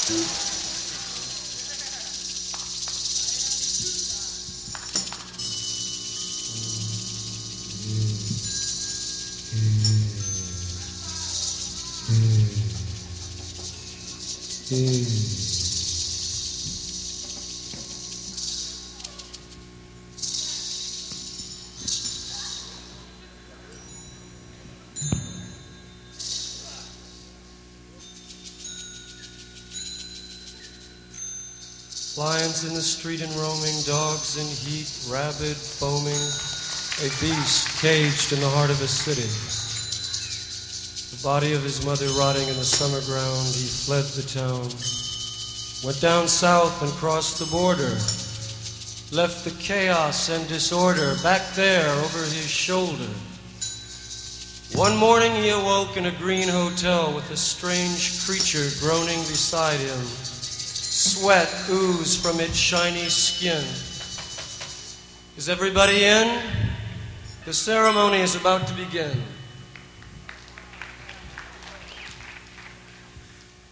Lions in the street and roaming, dogs in heat, rabid, foaming, a beast caged in the heart of a city. The body of his mother rotting in the summer ground, he fled the town, went down south and crossed the border, left the chaos and disorder back there over his shoulder. One morning he awoke in a green hotel with a strange creature groaning beside him. Sweat oozed from its shiny skin. Is everybody in? The ceremony is about to begin.